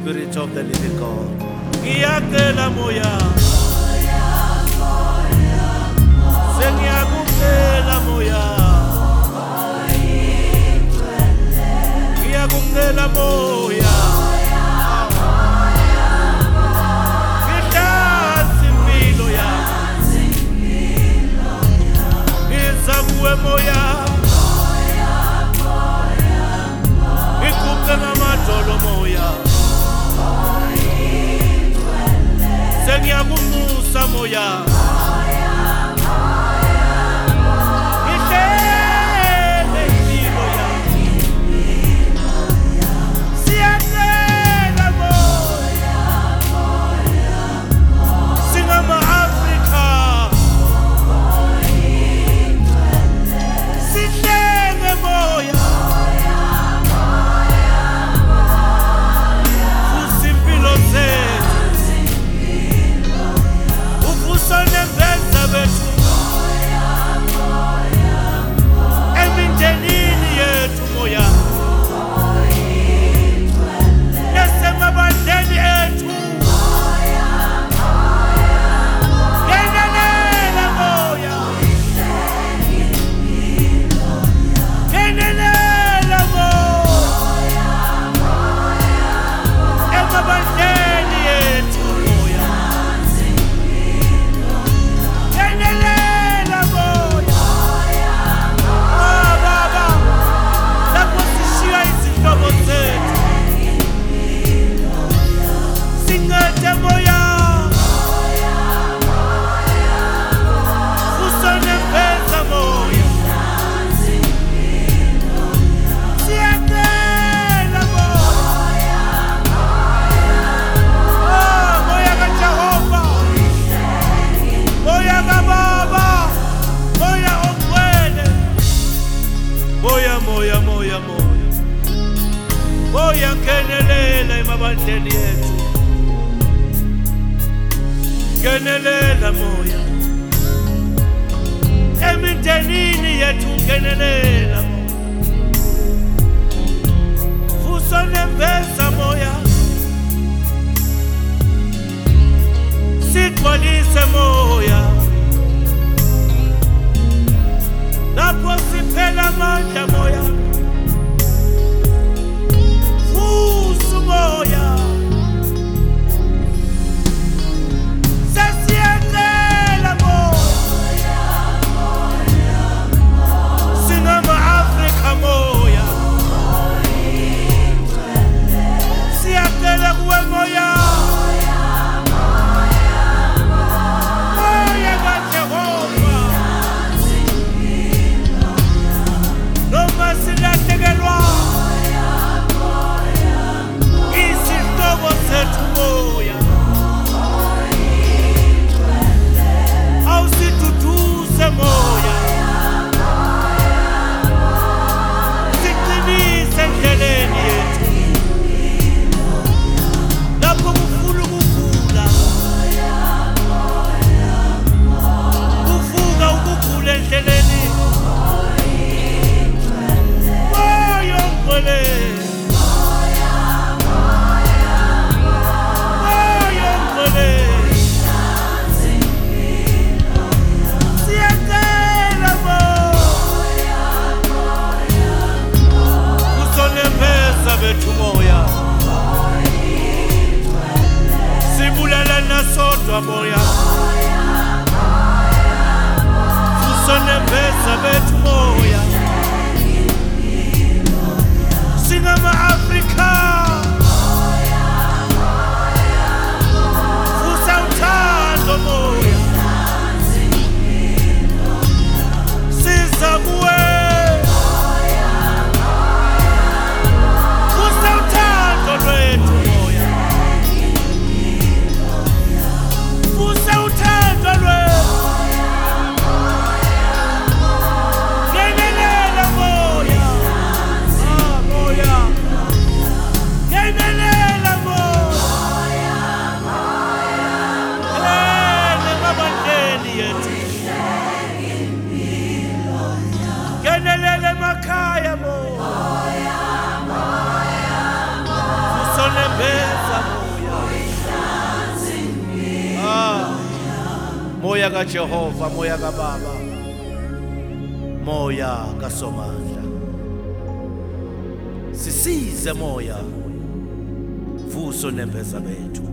Spirit of the living God. Ngiyacela moya, sengiyakucela moya, ngiyakucela moya, ngihlanze impilo yami, ngiza kuwe moya, ngiguqe ngamadolo moya, sengiyakumusa moya, ngihlele impilo yami, siyacela moya, singama-Afrika, sihlenge moya, futhi impilo zethu uvusanembeza bethu emindenini yethu moya, nasemabandleni ethu ngenelela moya, ngenelela moya, emabandleni ethu moya, ngenelela moya. Baba, lapho sishiya izihlobo zethu, sincede moya, usonembeza moya, siyacela moya, moya kaJehova, moya kaBaba, moya ogcwele, moya moya moya moya, moya ngenelela emabandleni ethu, ngenelela moya, emindenini yethu ngenelela moya, usonembeza moya, sigcwalise moya, lapho siphela amandla moya, vusa moya, sesiyacela moya, singama-Afrika moya, siyacela kuwe moya, moya kaJehova, noma silahlekelwa izihlobo zethu moya, awusiduduze moya, siqinise endleleni yethu, lapho kufuna ukugula, kuvuka ukugula endleleni, moya ogcwele, moya ogcwele, siyacela moya, usonembeza bethu moya, sibulala nasodwa moya, usonembeza bethu moya, singama-Afrika, vusa uthando moya, siza kuwe, vusa uthando lwethu moya, vusa uthando lwethu, ngenelela moya, moya, moya kaJehova, moya kaBaba, moya kaSomandla. Sisize moya, vuso nembeza bethu.